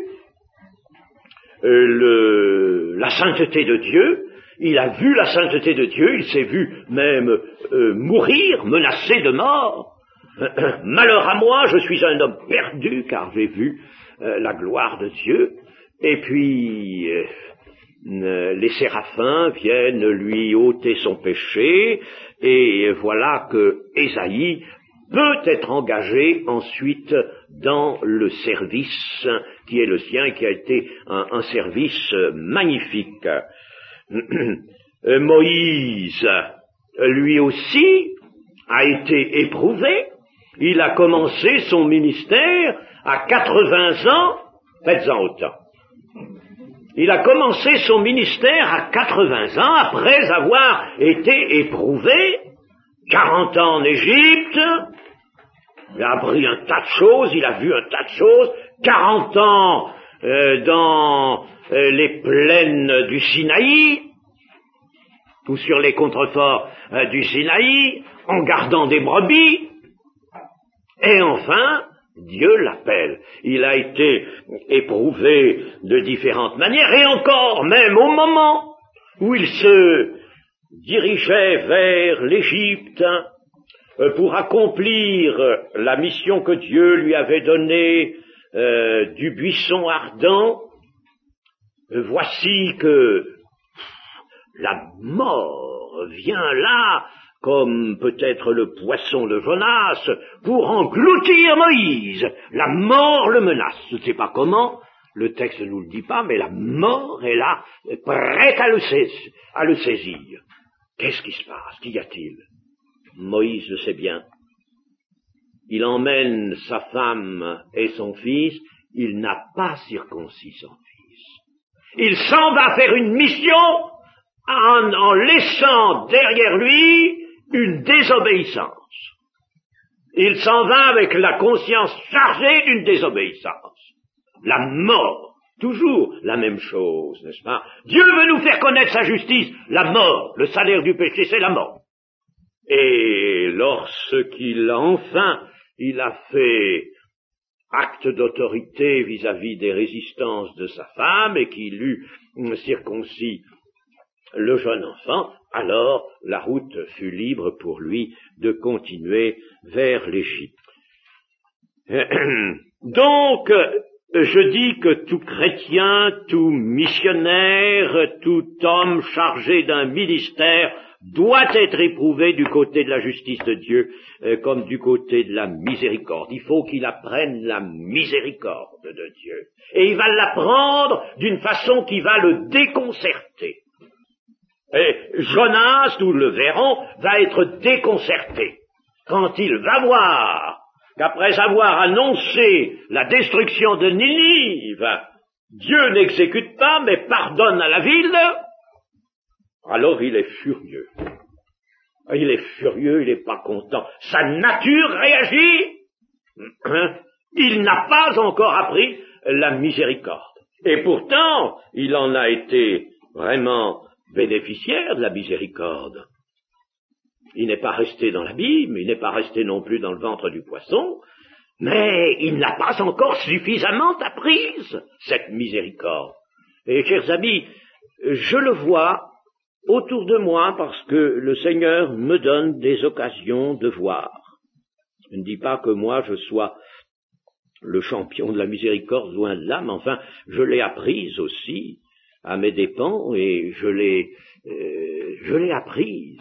la sainteté de Dieu, il a vu la sainteté de Dieu, il s'est vu même mourir, menacé de mort. Malheur à moi, je suis un homme perdu, car j'ai vu la gloire de Dieu. Et puis, les séraphins viennent lui ôter son péché, et voilà que Ésaïe peut être engagé ensuite dans le service qui est le sien, qui a été un service magnifique. Moïse, lui aussi, a été éprouvé. Il a commencé son ministère à 80 ans, faites-en autant. Il a commencé son ministère à 80 ans après avoir été éprouvé, 40 ans en Égypte, il a appris un tas de choses, il a vu un tas de choses, 40 ans dans les plaines du Sinaï, ou sur les contreforts du Sinaï, en gardant des brebis, Et enfin, Dieu l'appelle. Il a été éprouvé de différentes manières, et encore, même au moment où il se dirigeait vers l'Égypte pour accomplir la mission que Dieu lui avait donnée du buisson ardent, voici que la mort vient là, comme peut-être le poisson de Jonas, pour engloutir Moïse. La mort le menace. Je ne sais pas comment, le texte ne nous le dit pas, mais la mort est là, prête à le saisir. Qu'est-ce qui se passe? Qu'y a-t-il? Moïse le sait bien. Il emmène sa femme et son fils, il n'a pas circoncis son fils. Il s'en va faire une mission en laissant derrière lui une désobéissance. Il s'en va avec la conscience chargée d'une désobéissance. La mort, toujours la même chose, n'est-ce pas? Dieu veut nous faire connaître sa justice, la mort, le salaire du péché, c'est la mort. Et lorsqu'il il a fait acte d'autorité vis-à-vis des résistances de sa femme et qu'il eut circoncis le jeune enfant, alors la route fut libre pour lui de continuer vers l'Égypte. Donc, je dis que tout chrétien, tout missionnaire, tout homme chargé d'un ministère doit être éprouvé du côté de la justice de Dieu comme du côté de la miséricorde. Il faut qu'il apprenne la miséricorde de Dieu. Et il va l'apprendre d'une façon qui va le déconcerter. Et Jonas, nous le verrons, va être déconcerté quand il va voir qu'après avoir annoncé la destruction de Ninive, Dieu n'exécute pas mais pardonne à la ville. Alors il est furieux. Il est furieux, il n'est pas content. Sa nature réagit. Il n'a pas encore appris la miséricorde. Et pourtant, il en a été vraiment bénéficiaire de la miséricorde. Il n'est pas resté dans l'abîme, il n'est pas resté non plus dans le ventre du poisson, mais il n'a pas encore suffisamment apprise cette miséricorde. Et chers amis, je le vois autour de moi parce que le Seigneur me donne des occasions de voir. Je ne dis pas que moi je sois le champion de la miséricorde, loin de là, mais enfin, je l'ai apprise aussi à mes dépens et je l'ai apprise.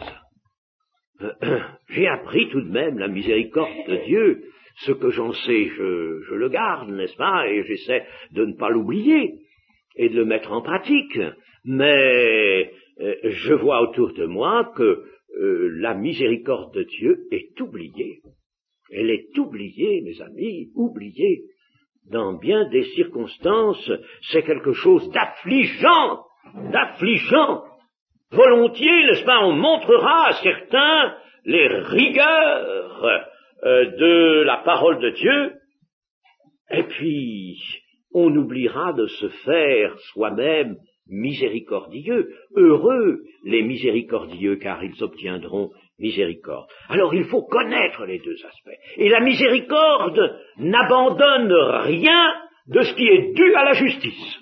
J'ai appris tout de même la miséricorde de Dieu. Ce que j'en sais, je le garde, n'est-ce pas, et j'essaie de ne pas l'oublier et de le mettre en pratique. Mais je vois autour de moi que la miséricorde de Dieu est oubliée. Elle est oubliée, mes amis, oubliée. Dans bien des circonstances, c'est quelque chose d'affligeant, d'affligeant. Volontiers, n'est-ce pas, on montrera à certains les rigueurs de la parole de Dieu, et puis on oubliera de se faire soi-même miséricordieux. Heureux les miséricordieux, car ils obtiendront miséricorde. Alors il faut connaître les deux aspects. Et la miséricorde n'abandonne rien de ce qui est dû à la justice.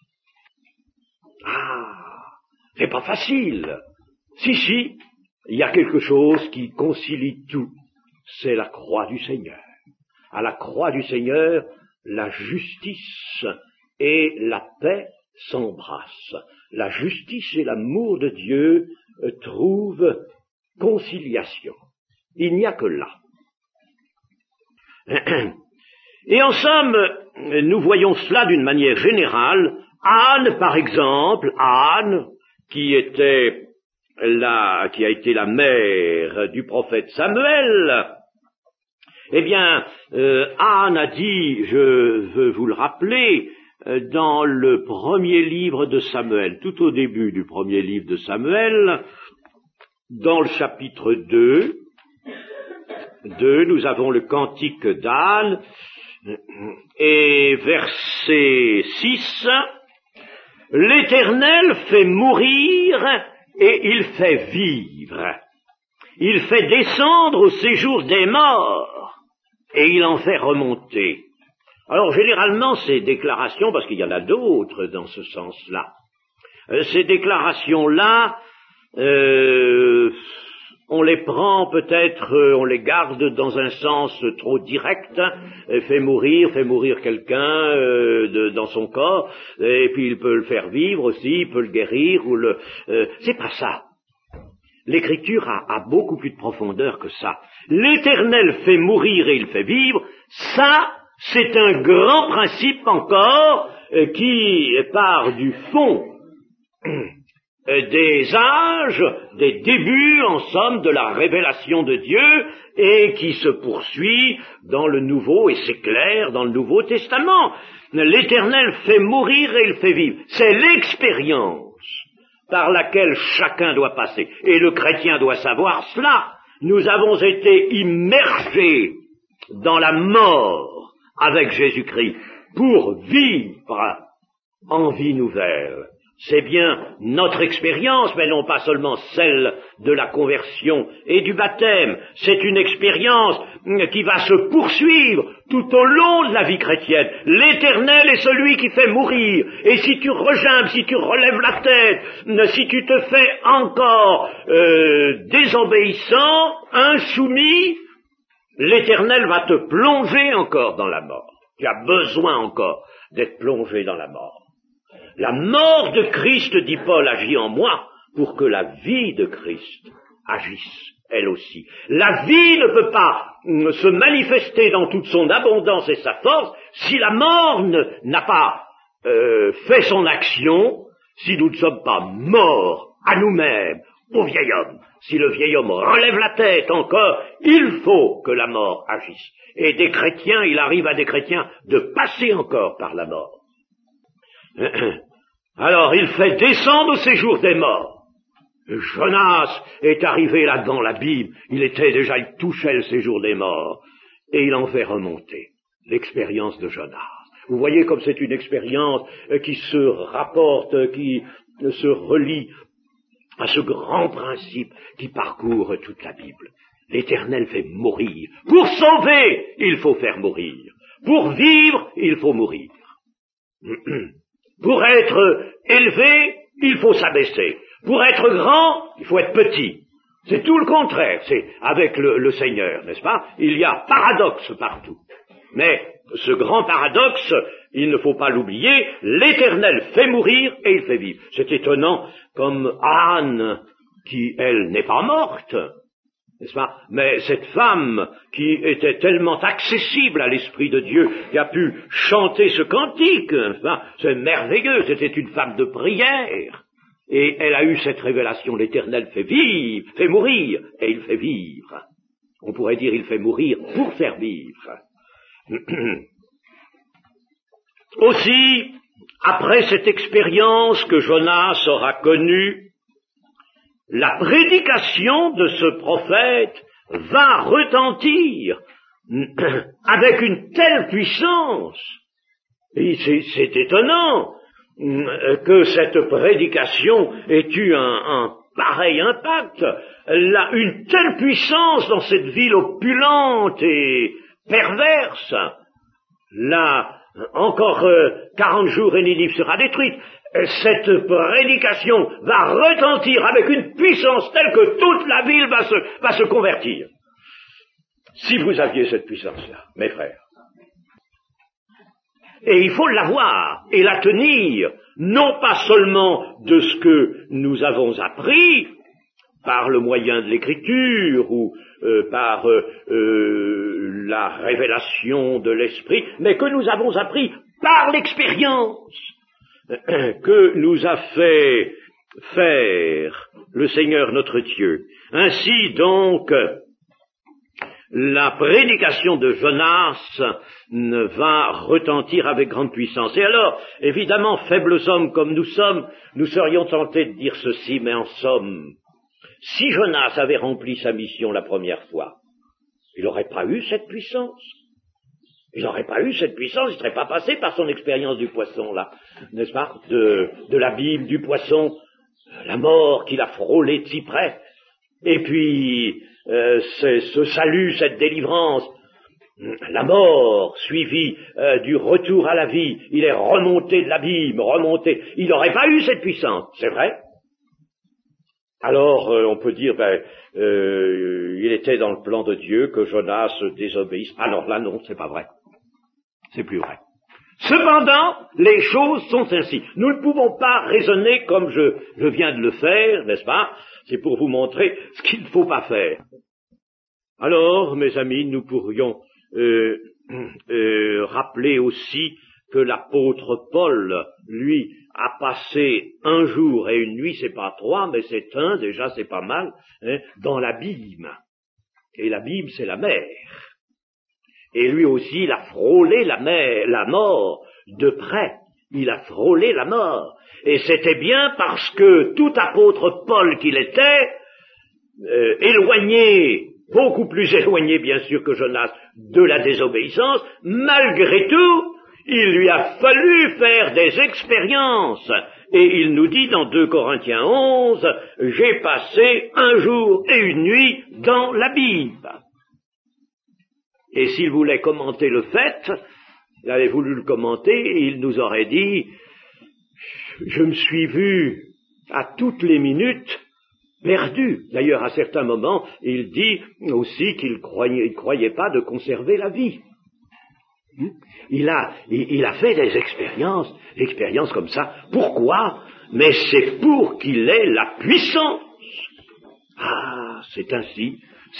C'est pas facile. Si, il y a quelque chose qui concilie tout. C'est la croix du Seigneur. À la croix du Seigneur, la justice et la paix s'embrassent. La justice et l'amour de Dieu trouvent conciliation. Il n'y a que là. Et en somme, nous voyons cela d'une manière générale. Anne, par exemple, Anne, qui a été la mère du prophète Samuel, eh bien, Anne a dit, je veux vous le rappeler, dans le premier livre de Samuel, tout au début du premier livre de Samuel, dans le chapitre 2, nous avons le cantique d'Anne, et verset 6, « L'Éternel fait mourir et il fait vivre. Il fait descendre au séjour des morts. et il en fait remonter. Alors généralement ces déclarations, parce qu'il y en a d'autres dans ce sens-là, ces déclarations-là, on les prend peut-être, on les garde dans un sens trop direct, fait mourir quelqu'un dans son corps, et puis il peut le faire vivre aussi, il peut le guérir, c'est pas ça. L'Écriture a beaucoup plus de profondeur que ça. L'Éternel fait mourir et il fait vivre, ça, c'est un grand principe encore qui part du fond des âges, des débuts, en somme, de la révélation de Dieu, et qui se poursuit dans le Nouveau, et c'est clair, dans le Nouveau Testament. L'Éternel fait mourir et il fait vivre. C'est l'expérience par laquelle chacun doit passer. Et le chrétien doit savoir cela. Nous avons été immergés dans la mort avec Jésus-Christ pour vivre en vie nouvelle. C'est bien notre expérience, mais non pas seulement celle de la conversion et du baptême. C'est une expérience qui va se poursuivre tout au long de la vie chrétienne. L'Éternel est celui qui fait mourir. Et si tu regimbes, si tu relèves la tête, si tu te fais encore désobéissant, insoumis, l'Éternel va te plonger encore dans la mort. Tu as besoin encore d'être plongé dans la mort. La mort de Christ, dit Paul, agit en moi pour que la vie de Christ agisse, elle aussi. La vie ne peut pas se manifester dans toute son abondance et sa force si la mort n'a pas fait son action, si nous ne sommes pas morts à nous-mêmes, au vieil homme. Si le vieil homme relève la tête encore, il faut que la mort agisse. Et des chrétiens, il arrive à des chrétiens de passer encore par la mort. Alors, il fait descendre au séjour des morts. Jonas est arrivé là dans la Bible, il touchait le séjour des morts, et il en fait remonter l'expérience de Jonas. Vous voyez comme c'est une expérience qui se rapporte, qui se relie à ce grand principe qui parcourt toute la Bible. L'Éternel fait mourir. Pour sauver, il faut faire mourir. Pour vivre, il faut mourir. Pour être élevé, il faut s'abaisser. Pour être grand, il faut être petit. C'est tout le contraire, c'est avec le Seigneur, n'est-ce pas? Il y a paradoxe partout. Mais ce grand paradoxe, il ne faut pas l'oublier, l'Éternel fait mourir et il fait vivre. C'est étonnant, comme Anne, qui, elle, n'est pas morte, n'est-ce pas? Mais cette femme qui était tellement accessible à l'Esprit de Dieu, qui a pu chanter ce cantique, n'est-ce pas? C'est merveilleux, c'était une femme de prière. Et elle a eu cette révélation, l'Éternel fait vivre, fait mourir, et il fait vivre. On pourrait dire, il fait mourir pour faire vivre. Aussi, après cette expérience que Jonas aura connue, la prédication de ce prophète va retentir avec une telle puissance. Et c'est étonnant que cette prédication ait eu un pareil impact, une telle puissance dans cette ville opulente et perverse. Là, encore 40 jours et Ninive sera détruite. Cette prédication va retentir avec une puissance telle que toute la ville va se convertir. Si vous aviez cette puissance-là, mes frères. Et il faut l'avoir et la tenir, non pas seulement de ce que nous avons appris, par le moyen de l'écriture ou par la révélation de l'esprit, mais que nous avons appris par l'expérience que nous a fait faire le Seigneur notre Dieu. Ainsi donc, la prédication de Jonas va retentir avec grande puissance. Et alors, évidemment, faibles hommes comme nous sommes, nous serions tentés de dire ceci, mais en somme, si Jonas avait rempli sa mission la première fois, il n'aurait pas eu cette puissance. Il n'aurait pas eu cette puissance, il ne serait pas passé par son expérience du poisson, là, n'est-ce pas, de la Bible, du poisson, la mort qu'il a frôlée de si près, et puis ce salut, cette délivrance. la mort suivie du retour à la vie, il est remonté de l'abîme, remonté, il n'aurait pas eu cette puissance, c'est vrai. Alors on peut dire, il était dans le plan de Dieu que Jonas désobéisse. Alors là non, c'est pas vrai. C'est plus vrai. Cependant, les choses sont ainsi. Nous ne pouvons pas raisonner comme je viens de le faire, n'est-ce pas? C'est pour vous montrer ce qu'il ne faut pas faire. Alors, mes amis, nous pourrions rappeler aussi que l'apôtre Paul, lui, a passé un jour et une nuit, c'est pas 3, mais c'est 1, déjà c'est pas mal, hein, dans l'abîme. Et l'abîme, c'est la mer. Et lui aussi, il a frôlé la mort de près. Il a frôlé la mort. Et c'était bien parce que tout apôtre Paul qu'il était, éloigné, beaucoup plus éloigné bien sûr que Jonas de la désobéissance, malgré tout, il lui a fallu faire des expériences. Et il nous dit dans 2 Corinthiens 11, « J'ai passé un jour et une nuit dans l'abîme. » Et s'il voulait commenter le fait, il avait voulu le commenter, et il nous aurait dit, je me suis vu à toutes les minutes perdu. D'ailleurs, à certains moments, il dit aussi qu'il croyait pas de conserver la vie. Il a fait des expériences comme ça. Pourquoi? Mais c'est pour qu'il ait la puissance. Ah, c'est ainsi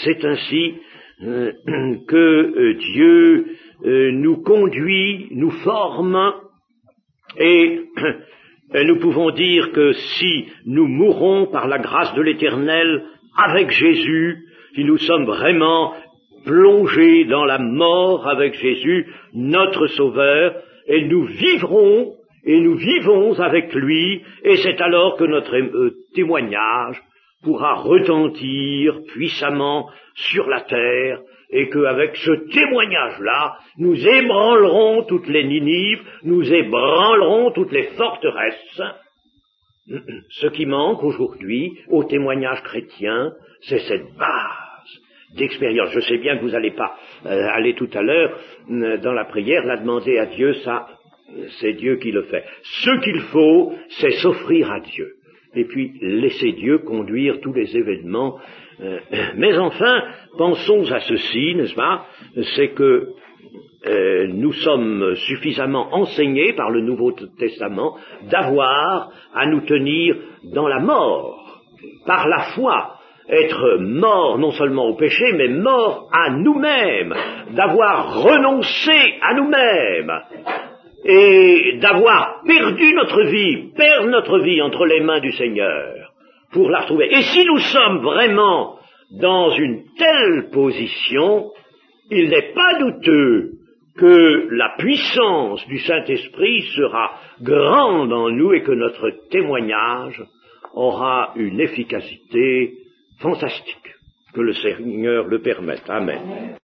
que Dieu nous conduit, nous forme, et nous pouvons dire que si nous mourons par la grâce de l'Éternel avec Jésus, si nous sommes vraiment plongés dans la mort avec Jésus, notre Sauveur, et nous vivrons et nous vivons avec lui, et c'est alors que notre témoignage pourra retentir puissamment sur la terre, et qu'avec ce témoignage-là, nous ébranlerons toutes les Ninives, nous ébranlerons toutes les forteresses. Ce qui manque aujourd'hui au témoignage chrétien, c'est cette base d'expérience. Je sais bien que vous n'allez pas aller tout à l'heure dans la prière, la demander à Dieu, ça, c'est Dieu qui le fait. Ce qu'il faut, c'est s'offrir à Dieu. Et puis laisser Dieu conduire tous les événements. Mais enfin, pensons à ceci, n'est-ce pas? C'est que nous sommes suffisamment enseignés par le Nouveau Testament d'avoir à nous tenir dans la mort, par la foi, être mort non seulement au péché, mais mort à nous-mêmes, d'avoir renoncé à nous-mêmes, et d'avoir perdu notre vie, perdre notre vie entre les mains du Seigneur, pour la retrouver. Et si nous sommes vraiment dans une telle position, il n'est pas douteux que la puissance du Saint-Esprit sera grande en nous et que notre témoignage aura une efficacité fantastique. Que le Seigneur le permette. Amen.